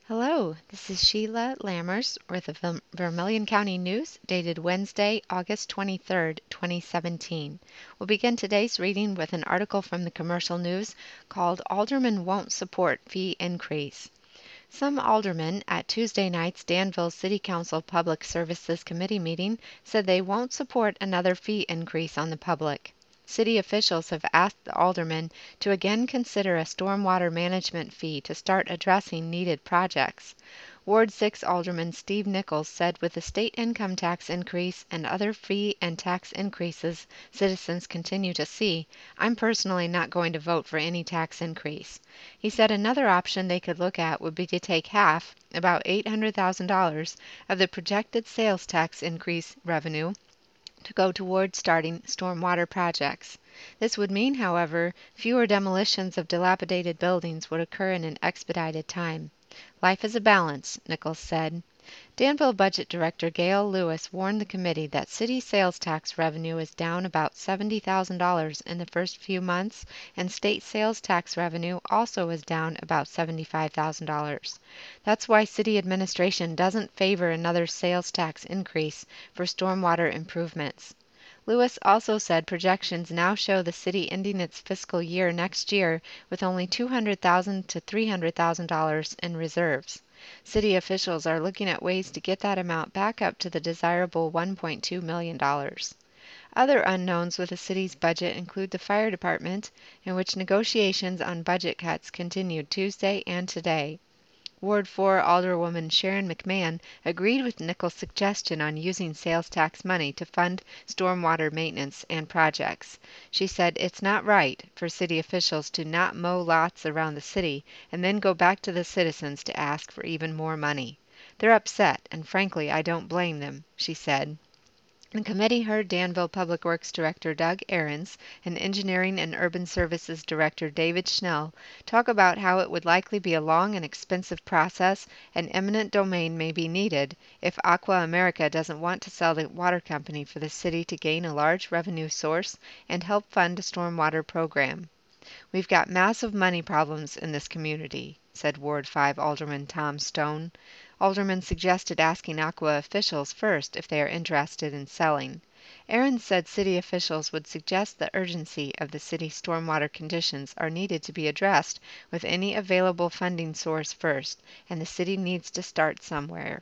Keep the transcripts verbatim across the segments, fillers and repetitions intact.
Hello, this is Sheila Lammers with the Verm- Vermilion County News, dated Wednesday, August twenty-third, twenty seventeen. We'll begin today's reading with an article from the Commercial News called Alderman Won't Support Fee Increase. Some aldermen at Tuesday night's Danville City Council Public Services Committee meeting said they won't support another fee increase on the public. City officials have asked the aldermen to again consider a stormwater management fee to start addressing needed projects. Ward six Alderman Steve Nichols said with the state income tax increase and other fee and tax increases citizens continue to see, I'm personally not going to vote for any tax increase. He said another option they could look at would be to take half, about eight hundred thousand dollars, of the projected sales tax increase revenue to go toward starting stormwater projects. This would mean, however, fewer demolitions of dilapidated buildings would occur in an expedited time. Life is a balance, Nichols said. Danville Budget Director Gail Lewis warned the committee that city sales tax revenue is down about seventy thousand dollars in the first few months, and state sales tax revenue also is down about seventy-five thousand dollars. That's why city administration doesn't favor another sales tax increase for stormwater improvements. Lewis also said projections now show the city ending its fiscal year next year with only two hundred thousand dollars to three hundred thousand dollars in reserves. City officials are looking at ways to get that amount back up to the desirable one point two million dollars. Other unknowns with the city's budget include the fire department, in which negotiations on budget cuts continued Tuesday and today. Ward four Alderwoman Sharon McMahon agreed with Nichols' suggestion on using sales tax money to fund stormwater maintenance and projects. She said it's not right for city officials to not mow lots around the city and then go back to the citizens to ask for even more money. They're upset, and frankly, I don't blame them, she said. The committee heard Danville Public Works Director Doug Ahrens and Engineering and Urban Services Director David Schnell talk about how it would likely be a long and expensive process and eminent domain may be needed if Aqua America doesn't want to sell the water company for the city to gain a large revenue source and help fund a stormwater program. We've got massive money problems in this community, said Ward five Alderman Tom Stone. Alderman suggested asking Aqua officials first if they are interested in selling. Aaron said city officials would suggest the urgency of the city's stormwater conditions are needed to be addressed with any available funding source first, and the city needs to start somewhere.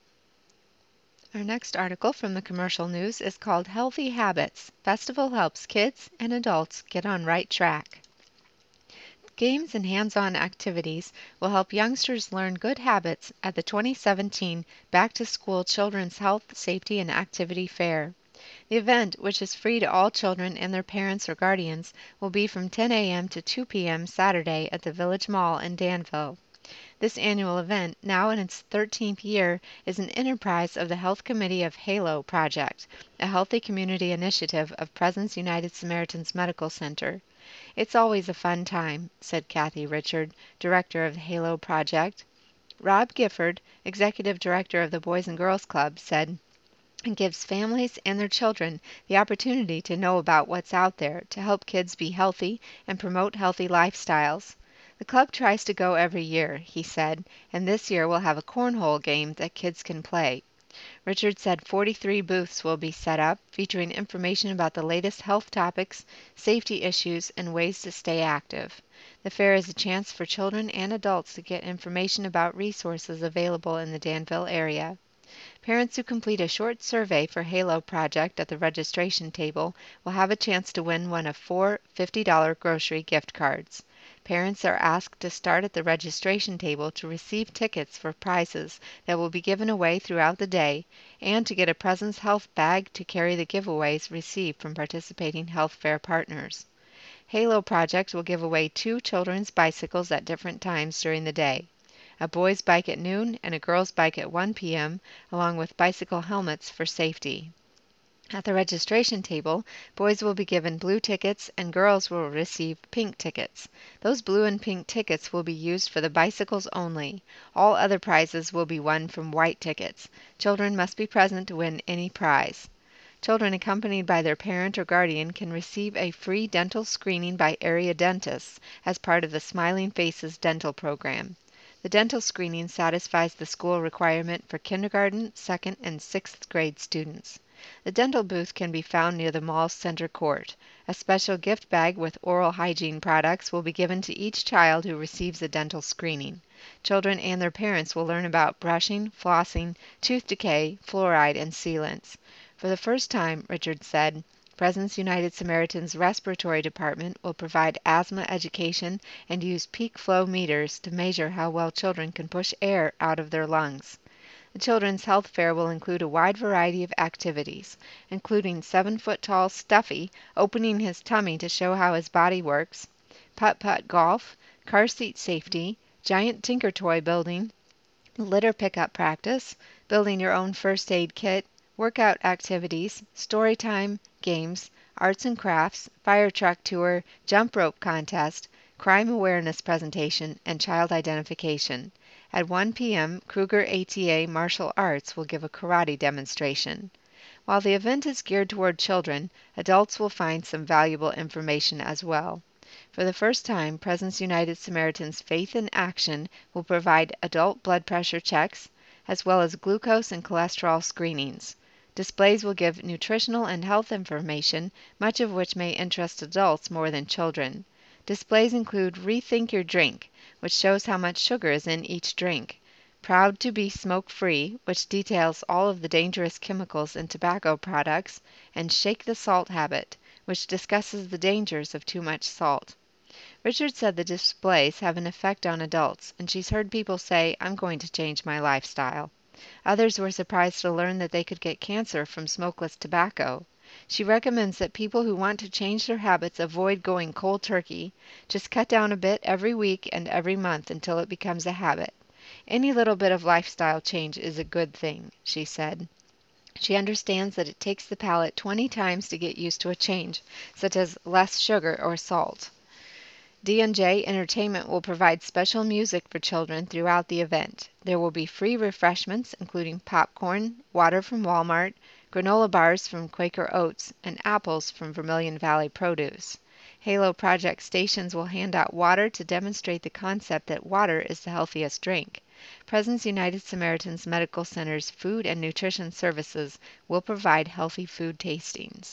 Our next article from the Commercial News is called Healthy Habits. Festival helps kids and adults get on right track. Games and hands-on activities will help youngsters learn good habits at the twenty seventeen Back to School Children's Health, Safety, and Activity Fair. The event, which is free to all children and their parents or guardians, will be from ten a m to two p m Saturday at the Village Mall in Danville. This annual event, now in its thirteenth year, is an enterprise of the Health Committee of HALO Project, a healthy community initiative of Presence United Samaritans Medical Center. It's always a fun time, said Kathy Richard, director of the HALO Project. Rob Gifford, executive director of the Boys and Girls Club, said, it gives families and their children the opportunity to know about what's out there to help kids be healthy and promote healthy lifestyles. The club tries to go every year, he said, and this year we'll have a cornhole game that kids can play. Richard said forty-three booths will be set up, featuring information about the latest health topics, safety issues, and ways to stay active. The fair is a chance for children and adults to get information about resources available in the Danville area. Parents who complete a short survey for HALO Project at the registration table will have a chance to win one of four fifty dollar grocery gift cards. Parents are asked to start at the registration table to receive tickets for prizes that will be given away throughout the day and to get a Presence Health bag to carry the giveaways received from participating health fair partners. HALO Project will give away two children's bicycles at different times during the day. A boy's bike at noon and a girl's bike at one p m, along with bicycle helmets for safety. At the registration table, boys will be given blue tickets and girls will receive pink tickets. Those blue and pink tickets will be used for the bicycles only. All other prizes will be won from white tickets. Children must be present to win any prize. Children accompanied by their parent or guardian can receive a free dental screening by area dentists as part of the Smiling Faces dental program. The dental screening satisfies the school requirement for kindergarten, second, and sixth grade students. The dental booth can be found near the mall's center court. A special gift bag with oral hygiene products will be given to each child who receives a dental screening. Children and their parents will learn about brushing, flossing, tooth decay, fluoride, and sealants. For the first time, Richard said, Presence United Samaritan's respiratory department will provide asthma education and use peak flow meters to measure how well children can push air out of their lungs. The Children's Health Fair will include a wide variety of activities, including seven-foot-tall Stuffy opening his tummy to show how his body works, putt-putt golf, car seat safety, giant Tinker Toy building, litter pickup practice, building your own first aid kit, workout activities, story time, games, arts and crafts, fire truck tour, jump rope contest, crime awareness presentation, and child identification. At one p m, Kruger A T A Martial Arts will give a karate demonstration. While the event is geared toward children, adults will find some valuable information as well. For the first time, Presence United Samaritan's Faith in Action will provide adult blood pressure checks, as well as glucose and cholesterol screenings. Displays will give nutritional and health information, much of which may interest adults more than children. Displays include Rethink Your Drink, which shows how much sugar is in each drink, Proud to be Smoke-Free, which details all of the dangerous chemicals in tobacco products, and Shake the Salt Habit, which discusses the dangers of too much salt. Richard said the displays have an effect on adults, and she's heard people say, I'm going to change my lifestyle. Others were surprised to learn that they could get cancer from smokeless tobacco. She recommends that people who want to change their habits avoid going cold turkey. Just cut down a bit every week and every month until it becomes a habit. Any little bit of lifestyle change is a good thing, she said. She understands that it takes the palate twenty times to get used to a change, such as less sugar or salt. D and J Entertainment will provide special music for children throughout the event. There will be free refreshments, including popcorn, water from Walmart, granola bars from Quaker Oats, and apples from Vermilion Valley Produce. Halo Project stations will hand out water to demonstrate the concept that water is the healthiest drink. Presence United Samaritan's Medical Center's Food and Nutrition Services will provide healthy food tastings.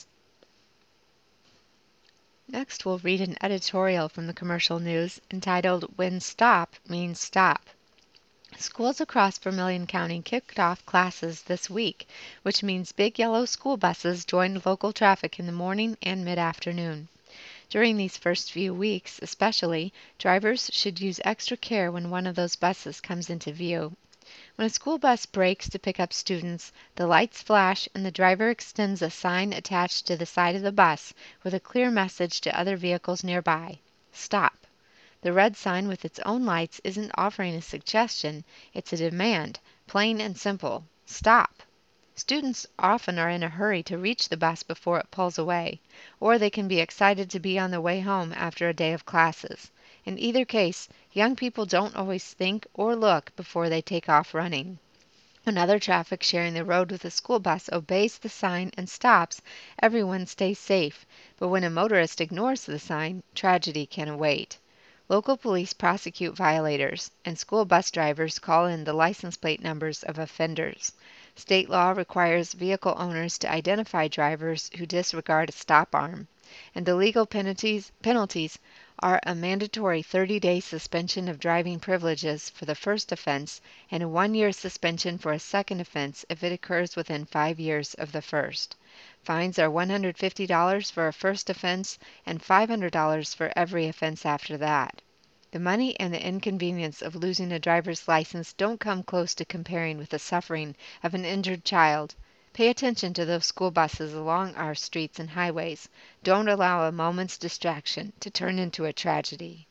Next, we'll read an editorial from the Commercial News entitled, When Stop Means Stop. Schools across Vermilion County kicked off classes this week, which means big yellow school buses joined local traffic in the morning and mid-afternoon. During these first few weeks, especially, drivers should use extra care when one of those buses comes into view. When a school bus brakes to pick up students, the lights flash and the driver extends a sign attached to the side of the bus with a clear message to other vehicles nearby. Stop. The red sign with its own lights isn't offering a suggestion, it's a demand, plain and simple. Stop. Students often are in a hurry to reach the bus before it pulls away, or they can be excited to be on their way home after a day of classes. In either case, young people don't always think or look before they take off running. When other traffic sharing the road with a school bus obeys the sign and stops, everyone stays safe, but when a motorist ignores the sign, tragedy can await. Local police prosecute violators, and school bus drivers call in the license plate numbers of offenders. State law requires vehicle owners to identify drivers who disregard a stop arm, and the legal penalties, penalties are a mandatory thirty-day suspension of driving privileges for the first offense and a one-year suspension for a second offense if it occurs within five years of the first. Fines are one hundred fifty dollars for a first offense and five hundred dollars for every offense after that. The money and the inconvenience of losing a driver's license don't come close to comparing with the suffering of an injured child. Pay attention to those school buses along our streets and highways. Don't allow a moment's distraction to turn into a tragedy.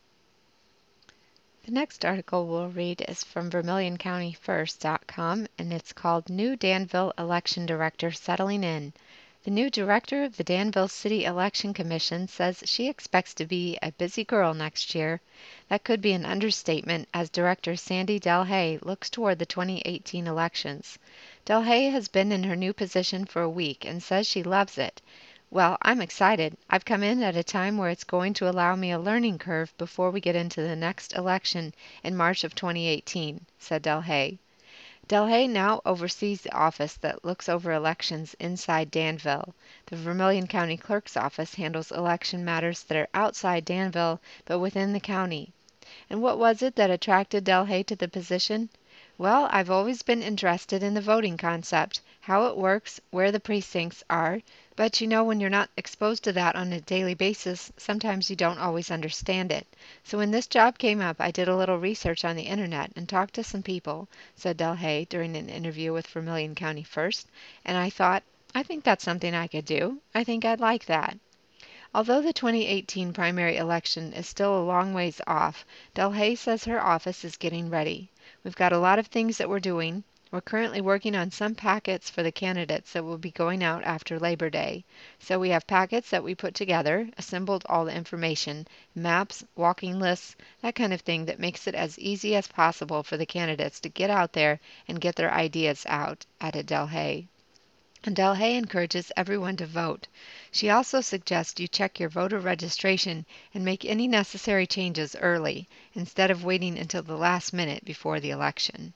The next article we'll read is from Vermilion County First dot com, and it's called New Danville Election Director Settling In. The new director of the Danville City Election Commission says she expects to be a busy girl next year. That could be an understatement as Director Sandy Delhay looks toward the twenty eighteen elections. Delhay has been in her new position for a week and says she loves it. Well, I'm excited. I've come in at a time where it's going to allow me a learning curve before we get into the next election in March of twenty eighteen, said Delhay. Delhay now oversees the office that looks over elections inside Danville. The Vermilion County Clerk's office handles election matters that are outside Danville but within the county. And what was it that attracted Delhay to the position? Well, I've always been interested in the voting concept, how it works, where the precincts are, but you know when you're not exposed to that on a daily basis, sometimes you don't always understand it. So when this job came up, I did a little research on the internet and talked to some people, said Delhay during an interview with Vermilion County First, and I thought, I think that's something I could do. I think I'd like that. Although the twenty eighteen primary election is still a long ways off, Delhay says her office is getting ready. We've got a lot of things that we're doing. We're currently working on some packets for the candidates that will be going out after Labor Day. So we have packets that we put together, assembled all the information, maps, walking lists, that kind of thing that makes it as easy as possible for the candidates to get out there and get their ideas out, added Delhay. And Delhay encourages everyone to vote. She also suggests you check your voter registration and make any necessary changes early, instead of waiting until the last minute before the election.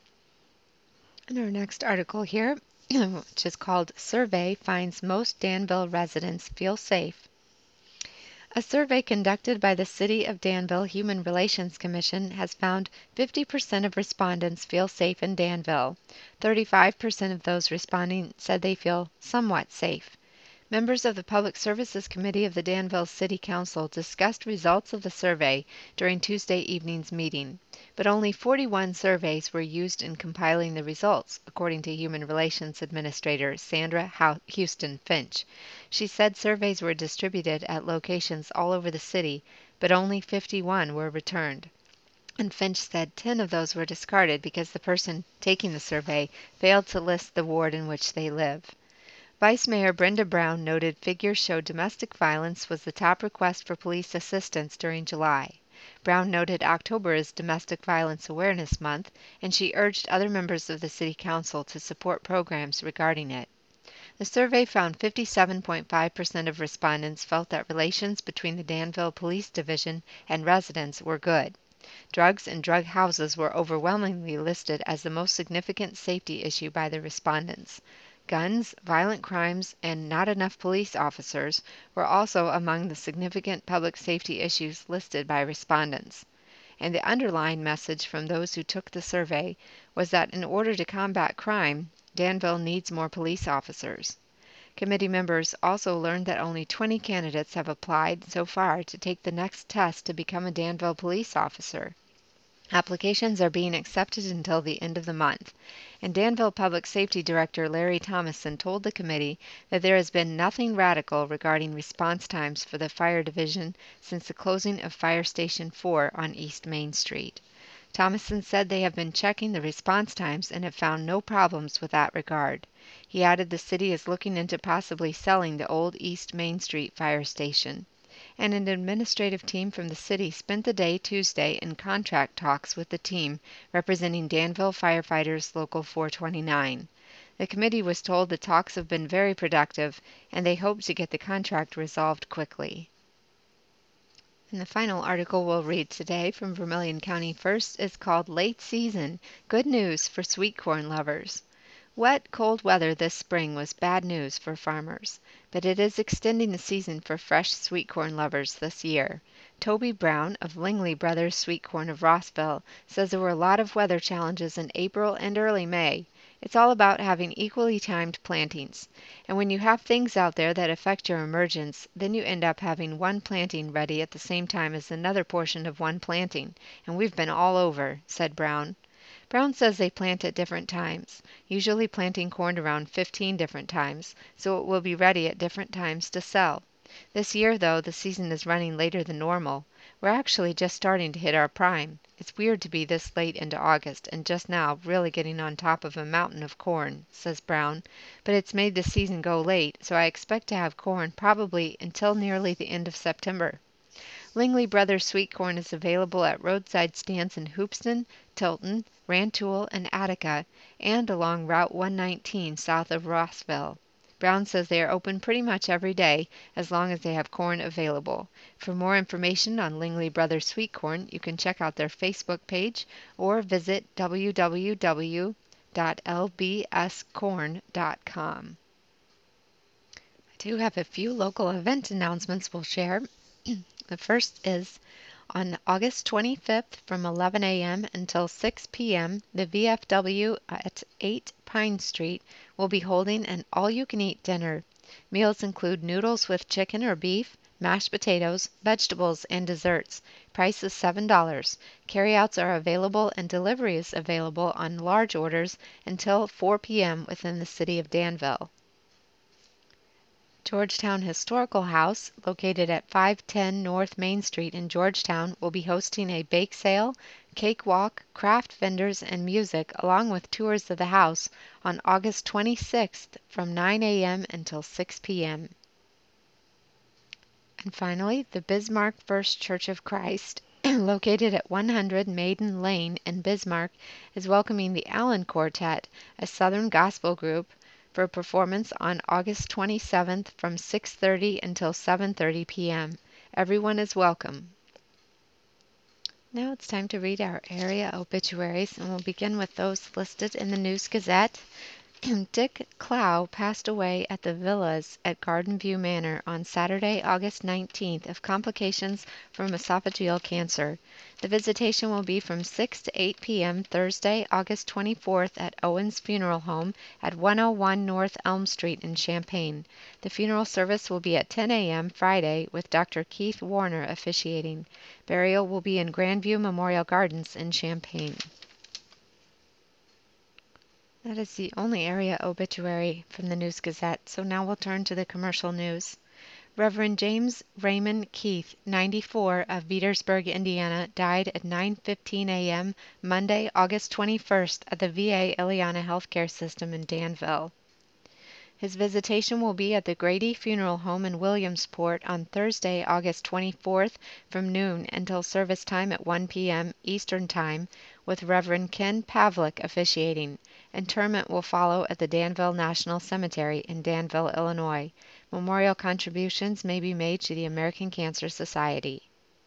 And our next article here, which is called Survey Finds Most Danville Residents Feel Safe. A survey conducted by the City of Danville Human Relations Commission has found fifty percent of respondents feel safe in Danville. thirty-five percent of those responding said they feel somewhat safe. Members of the Public Services Committee of the Danville City Council discussed results of the survey during Tuesday evening's meeting, but only forty-one surveys were used in compiling the results, according to Human Relations Administrator Sandra Houston Finch. She said surveys were distributed at locations all over the city, but only fifty-one were returned. And Finch said ten of those were discarded because the person taking the survey failed to list the ward in which they live. Vice Mayor Brenda Brown noted figures showed domestic violence was the top request for police assistance during July. Brown noted October is Domestic Violence Awareness Month, and she urged other members of the City Council to support programs regarding it. The survey found fifty-seven point five percent of respondents felt that relations between the Danville Police Division and residents were good. Drugs and drug houses were overwhelmingly listed as the most significant safety issue by the respondents. Guns, violent crimes, and not enough police officers were also among the significant public safety issues listed by respondents. And the underlying message from those who took the survey was that in order to combat crime, Danville needs more police officers. Committee members also learned that only twenty candidates have applied so far to take the next test to become a Danville police officer. Applications are being accepted until the end of the month, and Danville Public Safety Director Larry Thomason told the committee that there has been nothing radical regarding response times for the fire division since the closing of Fire Station four on East Main Street. Thomason said they have been checking the response times and have found no problems with that regard. He added the city is looking into possibly selling the old East Main Street fire station. And an administrative team from the city spent the day Tuesday in contract talks with the team representing Danville Firefighters Local four twenty-nine. The committee was told the talks have been very productive, and they hope to get the contract resolved quickly. And the final article we'll read today from Vermilion County First is called Late Season, Good News for Sweet Corn Lovers. Wet, cold weather this spring was bad news for farmers, but it is extending the season for fresh sweet corn lovers this year. Toby Brown of Lingley Brothers Sweet Corn of Rossville says there were a lot of weather challenges in April and early May. It's all about having equally timed plantings. And when you have things out there that affect your emergence, then you end up having one planting ready at the same time as another portion of one planting. And we've been all over, said Brown. Brown says they plant at different times, usually planting corn around fifteen different times, so it will be ready at different times to sell. This year, though, the season is running later than normal. We're actually just starting to hit our prime. It's weird to be this late into August and just now really getting on top of a mountain of corn, says Brown, but it's made the season go late, so I expect to have corn probably until nearly the end of September. Lingley Brothers Sweet Corn is available at roadside stands in Hoopeston, Tilton, Rantoul, and Attica, and along Route one nineteen south of Rossville. Brown says they are open pretty much every day as long as they have corn available. For more information on Lingley Brothers Sweet Corn, you can check out their Facebook page or visit w w w dot l b s corn dot com. I do have a few local event announcements we'll share. The first is on August twenty-fifth from eleven a m until six p m, the V F W at eight Pine Street will be holding an all-you-can-eat dinner. Meals include noodles with chicken or beef, mashed potatoes, vegetables, and desserts. Price is seven dollars. Carryouts are available and delivery is available on large orders until four p m within the city of Danville. Georgetown Historical House, located at five ten North Main Street in Georgetown, will be hosting a bake sale, cake walk, craft vendors, and music, along with tours of the house, on August twenty-sixth from nine a m until six p m And finally, the Bismarck First Church of Christ, located at one hundred Maiden Lane in Bismarck, is welcoming the Allen Quartet, a Southern gospel group, for a performance on August twenty-seventh from six thirty until seven thirty p m Everyone is welcome. Now it's time to read our area obituaries, and we'll begin with those listed in the News Gazette. Dick Clow passed away at the Villas at Garden View Manor on Saturday, August nineteenth, of complications from esophageal cancer. The visitation will be from six to eight p m Thursday, August twenty-fourth at Owens Funeral Home at one oh one North Elm Street in Champaign. The funeral service will be at ten a m Friday with Doctor Keith Warner officiating. Burial will be in Grandview Memorial Gardens in Champaign. That is the only area obituary from the News Gazette, so now we'll turn to the commercial news. Reverend James Raymond Keith, ninety-four, of Petersburg, Indiana, died at nine fifteen a m Monday, August twenty-first, at the V A Ileana Healthcare System in Danville. His visitation will be at the Grady Funeral Home in Williamsport on Thursday, August twenty-fourth, from noon until service time at one p m Eastern Time, with Reverend Ken Pavlik officiating. Interment will follow at the Danville National Cemetery in Danville, Illinois. Memorial contributions may be made to the American Cancer Society.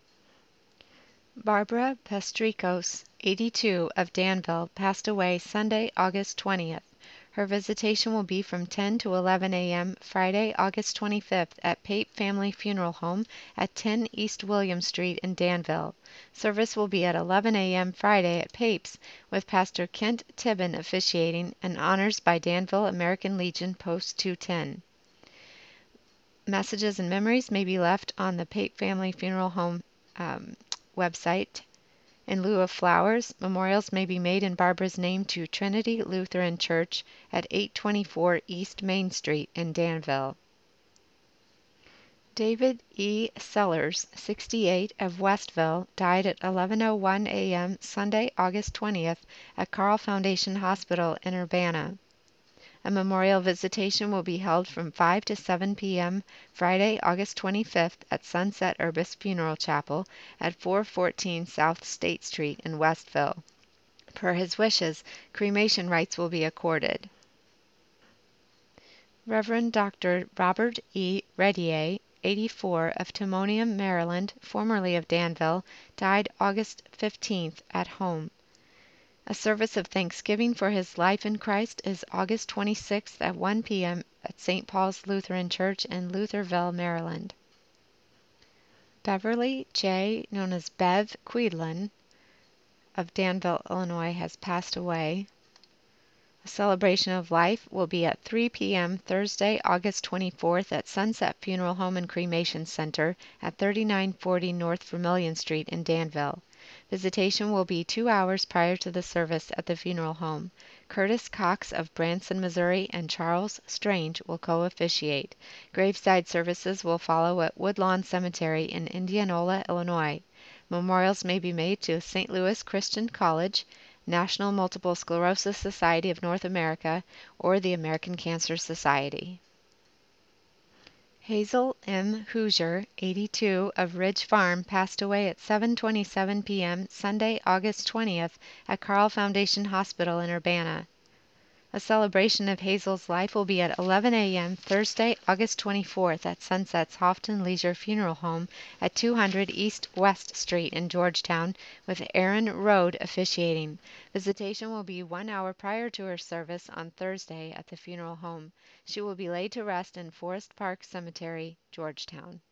Barbara Pestrikos, eighty-two, of Danville, passed away Sunday, August twentieth. Her visitation will be from ten to eleven a m Friday, August twenty-fifth, at Pape Family Funeral Home at ten East William Street in Danville. Service will be at eleven a m Friday at Pape's, with Pastor Kent Tibbin officiating, and honors by Danville American Legion Post two ten. Messages and memories may be left on the Pape Family Funeral Home um, website. In lieu of flowers, memorials may be made in Barbara's name to Trinity Lutheran Church at eight twenty-four East Main Street in Danville. David E. Sellers, sixty-eight, of Westville, died at eleven oh one a m Sunday, August twentieth, at Carle Foundation Hospital in Urbana. A memorial visitation will be held from five to seven p m Friday, August twenty-fifth, at Sunset Urbis Funeral Chapel at four fourteen South State Street in Westville. Per his wishes, cremation rights will be accorded. Reverend Doctor Robert E. Redier, eighty-four, of Timonium, Maryland, formerly of Danville, died August fifteenth at home. A service of thanksgiving for his life in Christ is August twenty-sixth at one p m at Saint Paul's Lutheran Church in Lutherville, Maryland. Beverly J., known as Bev Quedlin, of Danville, Illinois, has passed away. A celebration of life will be at three p m Thursday, August twenty-fourth, at Sunset Funeral Home and Cremation Center at thirty-nine forty North Vermilion Street in Danville. Visitation will be two hours prior to the service at the funeral home. Curtis Cox of Branson, Missouri, and Charles Strange will co-officiate. Graveside services will follow at Woodlawn Cemetery in Indianola, Illinois. Memorials may be made to Saint Louis Christian College, National Multiple Sclerosis Society of North America, or the American Cancer Society. Hazel M. Hoosier, eighty-two, of Ridge Farm, passed away at seven twenty-seven p m Sunday, August twentieth, at Carle Foundation Hospital in Urbana. A celebration of Hazel's life will be at eleven a m Thursday, August twenty-fourth at Sunset's Houghton Leisure Funeral Home at two hundred East West Street in Georgetown, with Erin Rode officiating. Visitation will be one hour prior to her service on Thursday at the funeral home. She will be laid to rest in Forest Park Cemetery, Georgetown.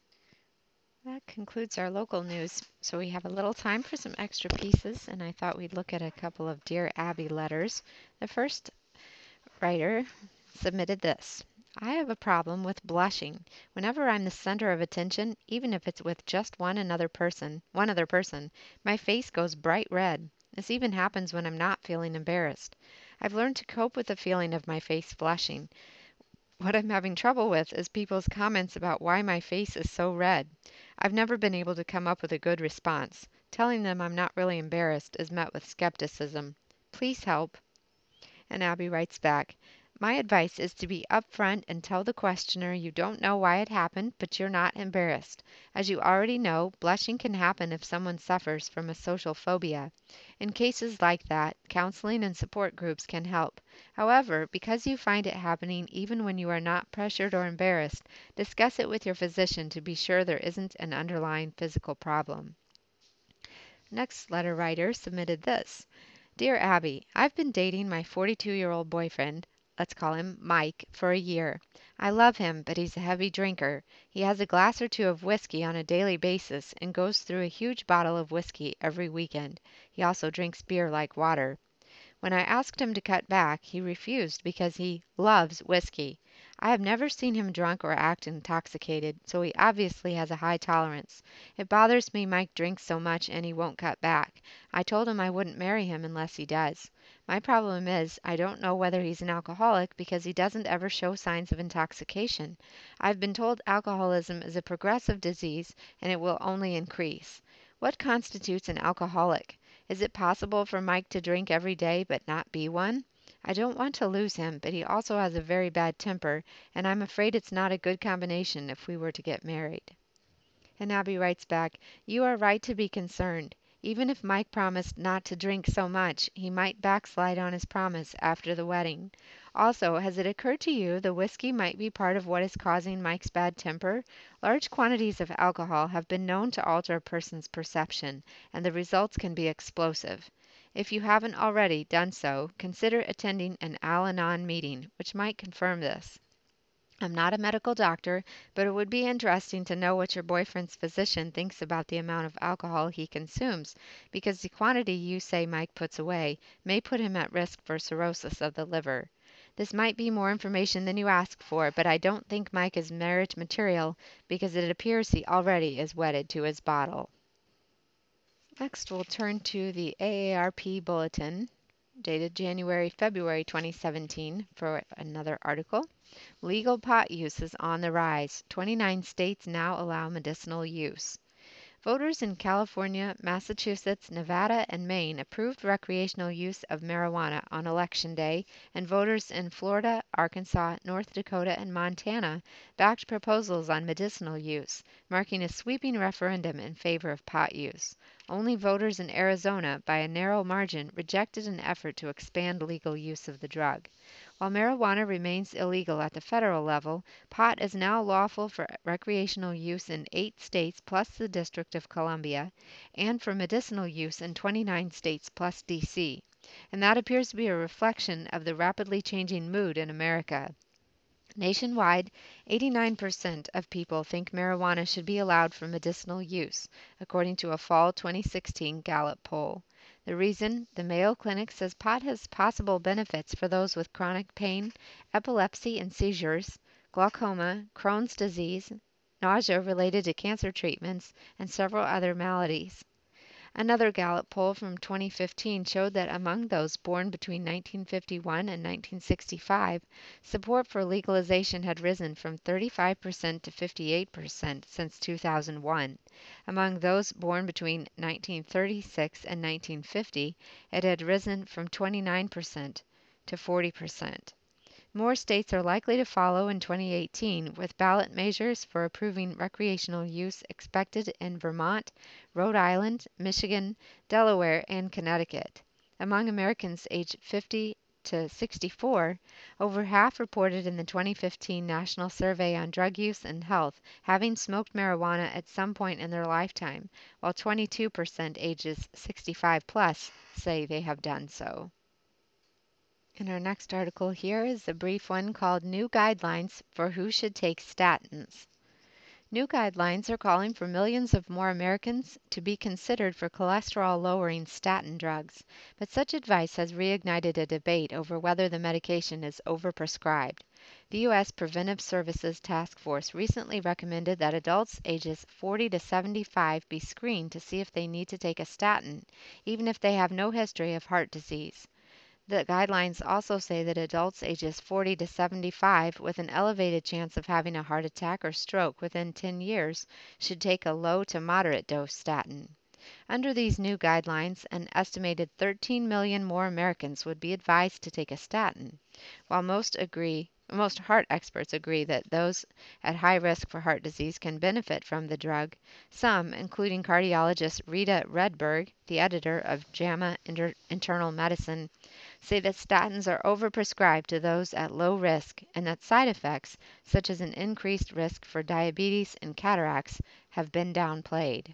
That concludes our local news. So we have a little time for some extra pieces, and I thought we'd look at a couple of Dear Abby letters. The first writer submitted this. I have a problem with blushing. Whenever I'm the center of attention, even if it's with just one another person, one other person, my face goes bright red. This even happens when I'm not feeling embarrassed. I've learned to cope with the feeling of my face flushing. What I'm having trouble with is people's comments about why my face is so red. I've never been able to come up with a good response. Telling them I'm not really embarrassed is met with skepticism. Please help. And Abby writes back, my advice is to be upfront and tell the questioner you don't know why it happened, but you're not embarrassed. As you already know, blushing can happen if someone suffers from a social phobia. In cases like that, counseling and support groups can help. However, because you find it happening even when you are not pressured or embarrassed, discuss it with your physician to be sure there isn't an underlying physical problem. Next letter writer submitted this. Dear Abby, I've been dating my forty-two-year-old boyfriend, let's call him Mike, for a year. I love him, but he's a heavy drinker. He has a glass or two of whiskey on a daily basis and goes through a huge bottle of whiskey every weekend. He also drinks beer like water. When I asked him to cut back, he refused because he loves whiskey. I have never seen him drunk or act intoxicated, so he obviously has a high tolerance. It bothers me Mike drinks so much and he won't cut back. I told him I wouldn't marry him unless he does. My problem is, I don't know whether he's an alcoholic because he doesn't ever show signs of intoxication. I've been told alcoholism is a progressive disease and it will only increase. What constitutes an alcoholic? Is it possible for Mike to drink every day but not be one? I don't want to lose him, but he also has a very bad temper, and I'm afraid it's not a good combination if we were to get married. And Abby writes back, you are right to be concerned. Even if Mike promised not to drink so much, he might backslide on his promise after the wedding. Also, has it occurred to you the whiskey might be part of what is causing Mike's bad temper? Large quantities of alcohol have been known to alter a person's perception, and the results can be explosive. If you haven't already done so, consider attending an Al-Anon meeting, which might confirm this. I'm not a medical doctor, but it would be interesting to know what your boyfriend's physician thinks about the amount of alcohol he consumes, because the quantity you say Mike puts away may put him at risk for cirrhosis of the liver. This might be more information than you asked for, but I don't think Mike is marriage material because it appears he already is wedded to his bottle. Next, we'll turn to the A A R P Bulletin, dated January February twenty seventeen, for another article. Legal pot use is on the rise. twenty-nine states now allow medicinal use. Voters in California, Massachusetts, Nevada, and Maine approved recreational use of marijuana on Election Day, and voters in Florida, Arkansas, North Dakota, and Montana backed proposals on medicinal use, marking a sweeping referendum in favor of pot use. Only voters in Arizona, by a narrow margin, rejected an effort to expand legal use of the drug. While marijuana remains illegal at the federal level, pot is now lawful for recreational use in eight states plus the District of Columbia, and for medicinal use in twenty-nine states plus D C, and that appears to be a reflection of the rapidly changing mood in America. Nationwide, eighty-nine percent of people think marijuana should be allowed for medicinal use, according to a fall twenty sixteen Gallup poll. The reason? The Mayo Clinic says pot has possible benefits for those with chronic pain, epilepsy and seizures, glaucoma, Crohn's disease, nausea related to cancer treatments, and several other maladies. Another Gallup poll from twenty fifteen showed that among those born between nineteen fifty-one and nineteen sixty-five, support for legalization had risen from thirty-five percent to fifty-eight percent since two thousand one. Among those born between nineteen thirty-six and nineteen fifty, it had risen from twenty-nine percent to forty percent. More states are likely to follow in twenty eighteen, with ballot measures for approving recreational use expected in Vermont, Rhode Island, Michigan, Delaware, and Connecticut. Among Americans aged fifty to sixty-four, over half reported in the twenty fifteen National Survey on Drug Use and Health having smoked marijuana at some point in their lifetime, while twenty-two percent ages sixty-five plus say they have done so. And our next article here is a brief one called New Guidelines for Who Should Take Statins. New guidelines are calling for millions of more Americans to be considered for cholesterol-lowering statin drugs, but such advice has reignited a debate over whether the medication is overprescribed. The U S Preventive Services Task Force recently recommended that adults ages forty to seventy-five be screened to see if they need to take a statin, even if they have no history of heart disease. The guidelines also say that adults ages forty to seventy-five with an elevated chance of having a heart attack or stroke within ten years should take a low to moderate dose statin. Under these new guidelines, an estimated thirteen million more Americans would be advised to take a statin. While most agree, most heart experts agree that those at high risk for heart disease can benefit from the drug, some, including cardiologist Rita Redberg, the editor of JAMA Inter- Internal Medicine, say that statins are overprescribed to those at low risk and that side effects, such as an increased risk for diabetes and cataracts, have been downplayed.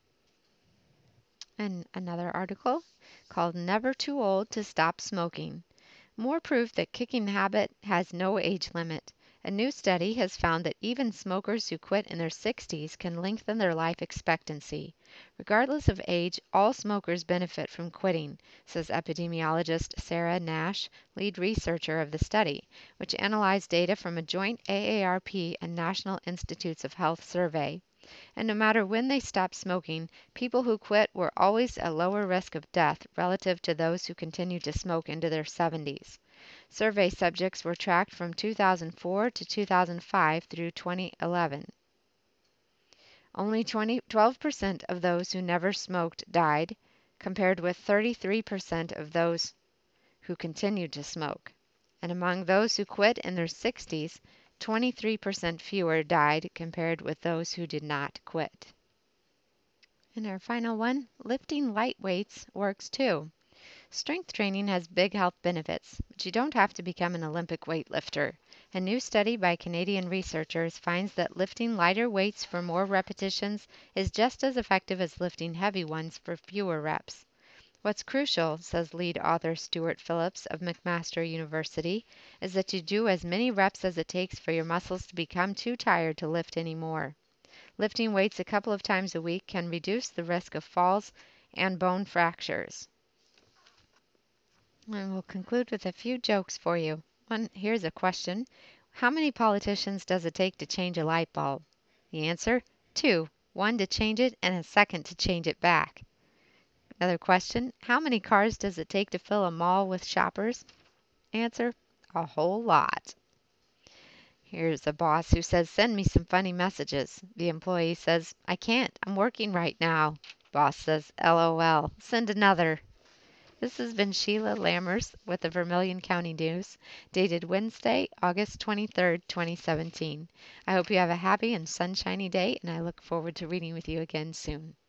And another article called Never Too Old to Stop Smoking. More proof that kicking habit has no age limit. A new study has found that even smokers who quit in their sixties can lengthen their life expectancy. Regardless of age, all smokers benefit from quitting, says epidemiologist Sarah Nash, lead researcher of the study, which analyzed data from a joint A A R P and National Institutes of Health survey. And no matter when they stopped smoking, people who quit were always at lower risk of death relative to those who continued to smoke into their seventies. Survey subjects were tracked from two thousand four to two thousand five through twenty eleven. Only twelve percent of those who never smoked died, compared with thirty-three percent of those who continued to smoke. And among those who quit in their sixties, twenty-three percent fewer died compared with those who did not quit. And our final one, lifting light weights works too. Strength training has big health benefits, but you don't have to become an Olympic weightlifter. A new study by Canadian researchers finds that lifting lighter weights for more repetitions is just as effective as lifting heavy ones for fewer reps. What's crucial, says lead author Stuart Phillips of McMaster University, is that you do as many reps as it takes for your muscles to become too tired to lift anymore. Lifting weights a couple of times a week can reduce the risk of falls and bone fractures. And we'll conclude with a few jokes for you. One, here's a question. How many politicians does it take to change a light bulb? The answer, two. One to change it and a second to change it back. Another question, how many cars does it take to fill a mall with shoppers? Answer, a whole lot. Here's a boss who says, send me some funny messages. The employee says, I can't, I'm working right now. Boss says, LOL, send another. This has been Sheila Lammers with the Vermilion County News, dated Wednesday, August twenty-third, twenty seventeen. I hope you have a happy and sunshiny day, and I look forward to reading with you again soon.